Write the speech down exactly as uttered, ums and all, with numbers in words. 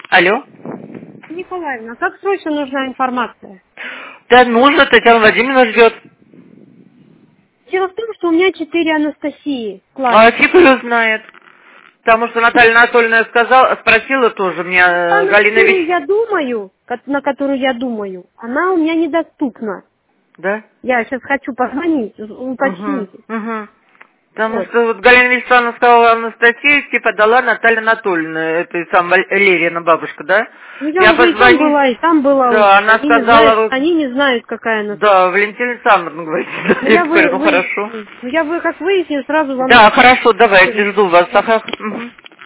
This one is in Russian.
Алло. Николаевна, как срочно нужна информация? Да нужно, Татьяна Владимировна ждет. Дело в том, что у меня четыре Анастасии в А классе. фиг ее знает. Потому что Наталья Анатольевна сказала, спросила тоже меня, Та, э, на Галина которую Вич... я думаю, ко- на которую я думаю, она у меня недоступна. Да? Я сейчас хочу позвонить, Угу, уточнить. угу. Потому Вот. что вот Галина Вячеславовна сказала Анастасию, типа дала Наталья Анатольевна, это сам Лерина бабушка, да? Ну, я Я уже и там позвоню. была, и там была у Да, них. она Они не сказала, знают, вот, они не знают, какая она. да, Валентина Александровна говорит, Ну, я я вы, говорю, ну вы, хорошо. ну, я вы, как выясню, сразу вам... Да, хорошо, давайте, жду вас. Ага. Мгм.